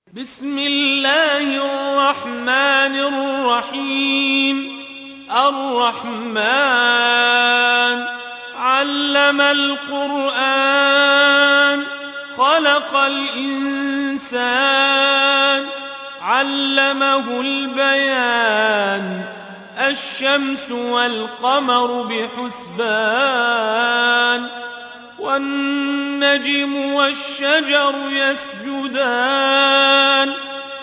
بسم الله الرحمن الرحيم. الرحمن علم القرآن، خلق الإنسان، علمه البيان. الشمس والقمر بحسبان، والنجم والشجر يسجدان.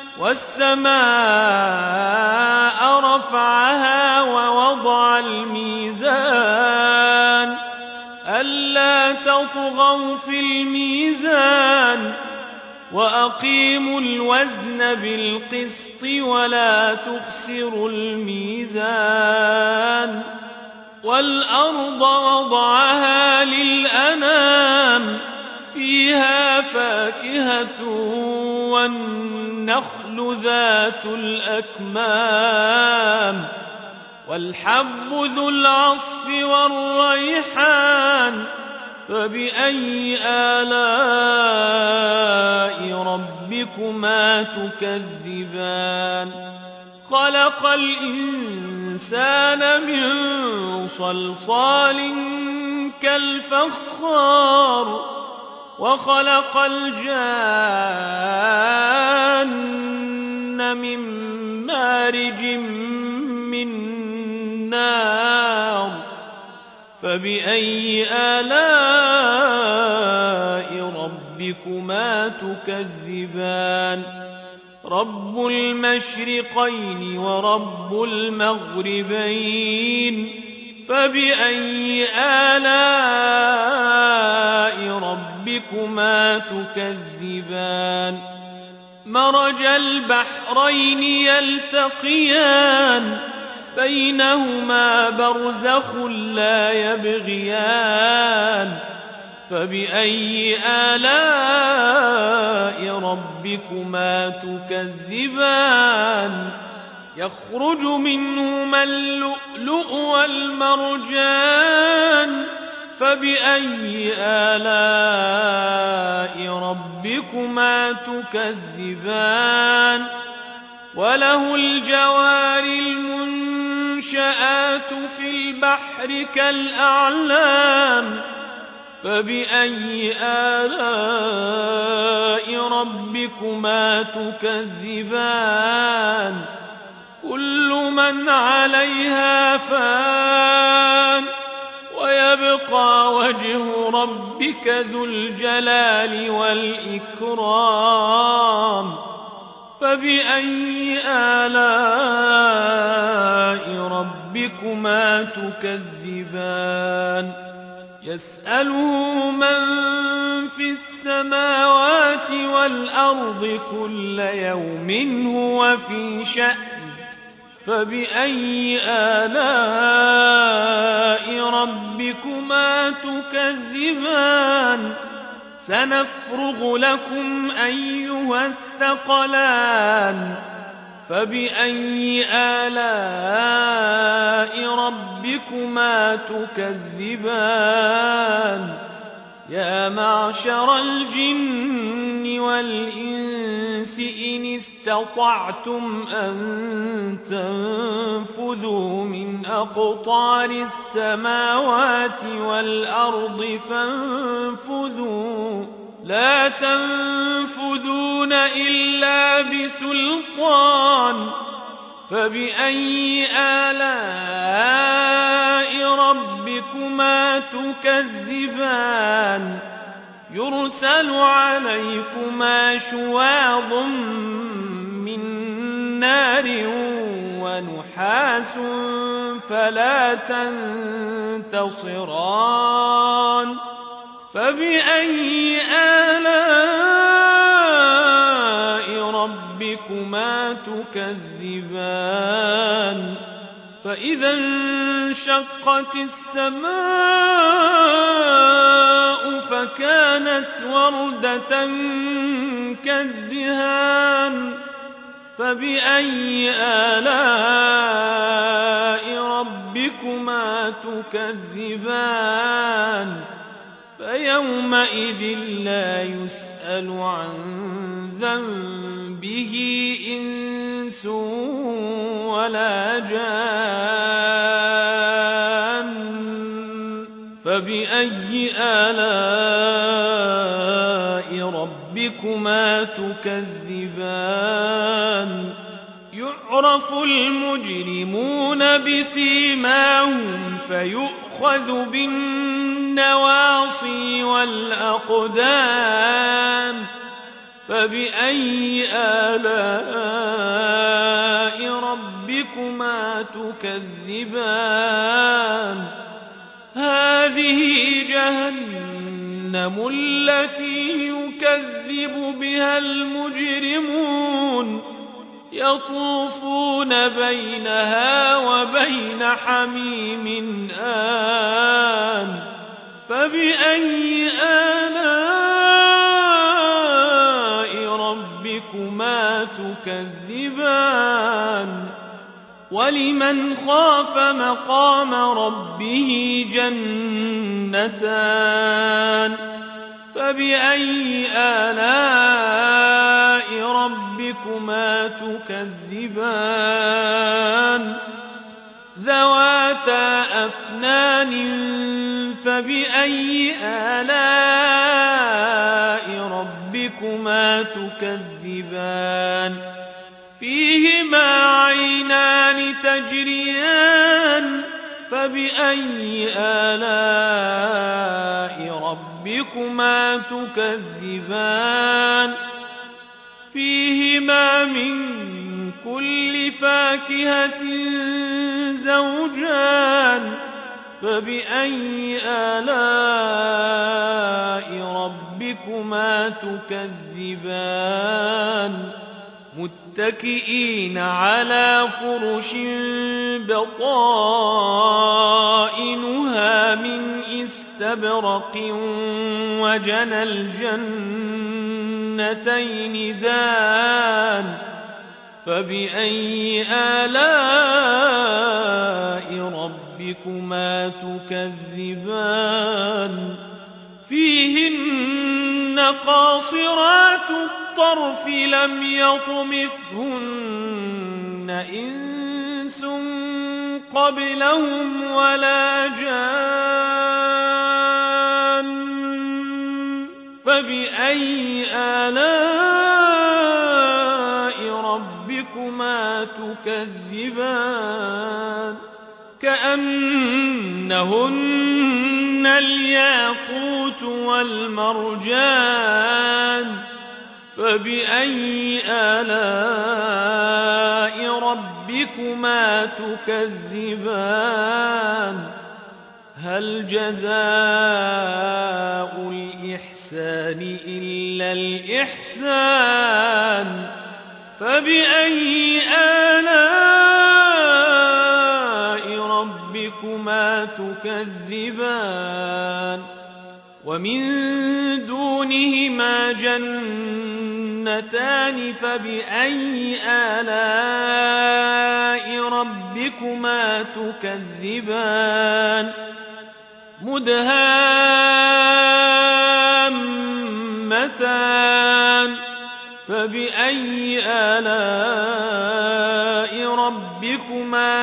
والسماء رفعها ووضع الميزان، ألا تطغوا في الميزان، وأقيموا الوزن بالقسط ولا تخسروا الميزان. والأرض وضعها للأنام، فيها فاكهة والنخل ذات الأكمام، والحب ذو العصف والريحان. فبأي آلاء ربكما تكذبان؟ خلق الإنسان من صلصال كالفخار، وخلق الجان من مارج من نار. فبأي آلاء ربكما تكذبان؟ رب المشرقين ورب المغربين. فبأي آلاء ربكما تكذبان؟ مرج البحرين يلتقيان، بينهما برزخ لا يبغيان. فبأي آلاء ربكما تكذبان؟ يخرج منهما اللؤلؤ والمرجان. فبأي آلاء ربكما تكذبان؟ وله الجوار المنشآت في البحر كالأعلام. فبأي آلاء ربكما تكذبان؟ كل من عليها فان، ويبقى وجه ربك ذو الجلال والإكرام. فبأي آلاء ربكما تكذبان؟ يسأله من في السماوات والأرض كل يوم هو في شأن. فبأي آلاء ربكما تكذبان؟ سنفرغ لكم أيها الثقلان. فبأي آلاء ربكما تكذبان؟ يا معشر الجن والإنس إن استطعتم أن تنفذوا من أقطار السماوات والأرض فانفذوا، لا تنفذون إلا بسلطان. فبأي آلاء ربكما تكذبان؟ يرسل عليكما شواظ من نار ونحاس فلا تنتصران. فبأي آلاء ربكما تكذبان؟ فإذا انشقت السماء فكانت وردة كالدهان. فبأي آلاء ربكما تكذبان؟ فيومئذ لا يسأل عن ذنبه به إنس ولا جان فبأي آلاء ربكما تكذبان يعرف المجرمون بسيماهم فيؤخذ بالنواصي والأقدام فبأي آلاء ربكما تكذبان هذه جهنم التي يكذب بها المجرمون يطوفون بينها وبين حميم آن فبأي آلاء ربكما تكذبان ولمن خاف مقام ربه جنتان فبأي آلاء ربكما تكذبان ذواتا أفنان فبأي آلاء ربكما تكذبان فيهما عينان تجريان فبأي آلاء ربكما تكذبان فيهما من كل فاكهة زوجان فبأي آلاء ربكما تكذبان متكئين على فرش بطائنها من استبرق وجنى الجنتين دان فبأي آلاء ربكما تكذبان فيهن قاصرات الطرف لم يطمثهن إنس قبلهم ولا جان فبأي آلاء ربكما تكذبان كأنهن الياقوت والمرجان فبأي آلاء ربكما تكذبان هل جزاء الإحسان إلا الإحسان فبأي آلاء ربكما تكذبان ومن دونهما جنتان فبأي آلاء ربكما تكذبان مدهامتان فبأي آلاء ربكما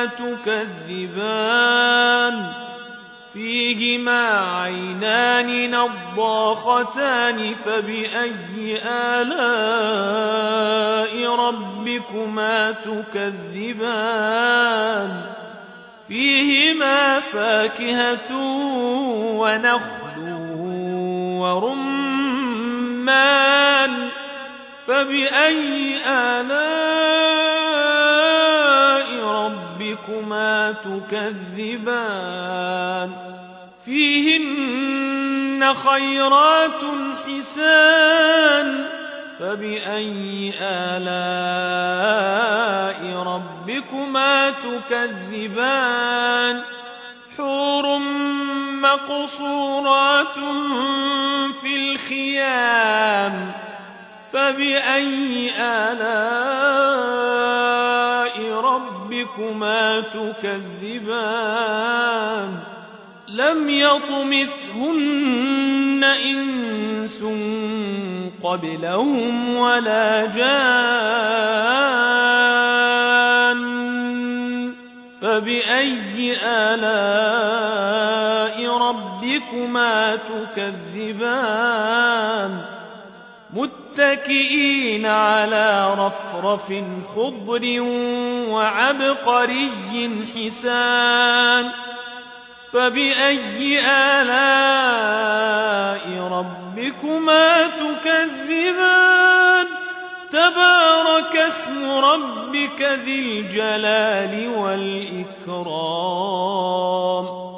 تكذبان فيهما عينان نضاختان فبأي آلاء ربكما تكذبان فيهما فاكهة ونخل ورمان فبأي آلاء ربكما تكذبان فيهن خيرات حسان فبأي آلاء ربكما تكذبان حور مقصورات في الخيام فبأي آلاء ربكما تكذبان لم يطمثهن إنس قبلهم ولا جان فبأي آلاء ربكما تكذبان متكئين على رفرف خضر وعبقري حسان فبأي آلاء ربكما تكذبان تبارك اسم ربك ذي الجلال والإكرام